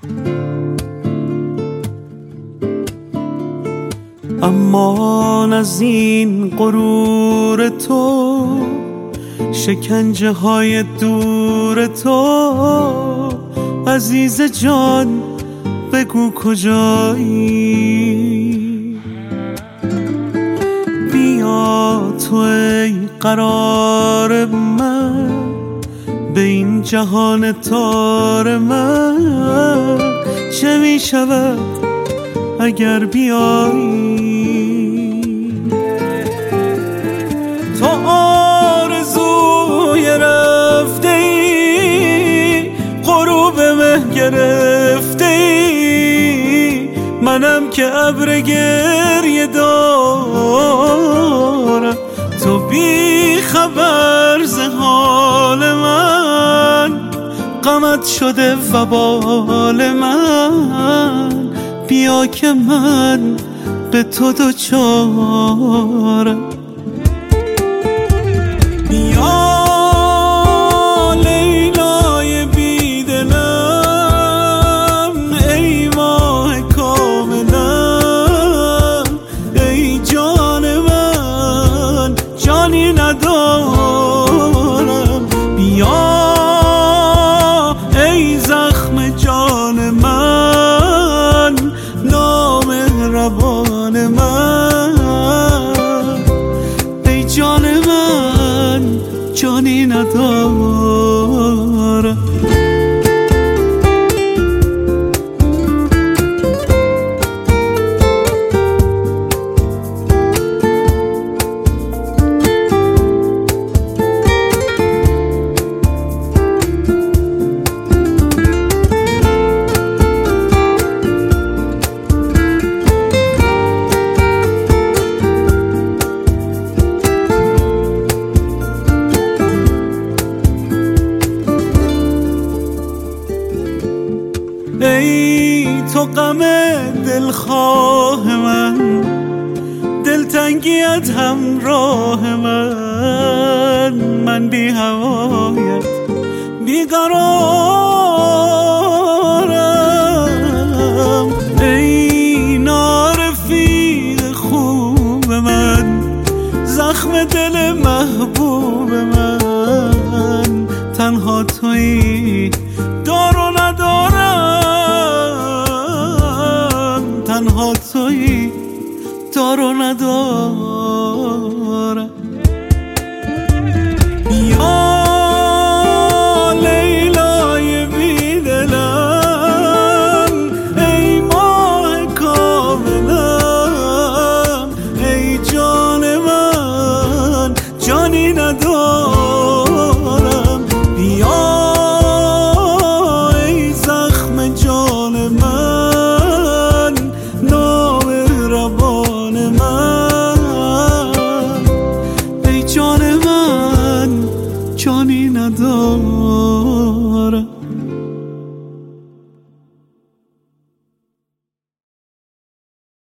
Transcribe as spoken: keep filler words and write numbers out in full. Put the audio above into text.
اما از این غرور تو، شکنجه های دور تو، عزیز جان بگو کجایی؟ بیا تو ای قرار من، به این جهان تار من چه می شود اگر بیایی؟ تو آرزوی رفته ای، غروب مه گرفته ای، منم که ابر گریه دارم، تو بی خبر ز حال من، غمت شده وبال من، بیا که من به تو دوچارم. بیا لیلای بیدلم، ای ماه کاملم، ای جان من جانی ندارم. بیا ای زخم جان من، نامهربان من، ای جان من جانی ندارم. ای تو غم دلخواه من، دلتنگیت همراه من، من بی هوایت بیقرارم. ای نارفیق خوب من، زخم دل محبوب من، تنها تویی دار و ندارم، تنها تویی دار و ندارم. بیا لیلای بیدلم، ای ماه کاملم، ای جان من جانی ندارم. بیا ای زخم جان من، نامهربان من، ای جان من جانی ندارم.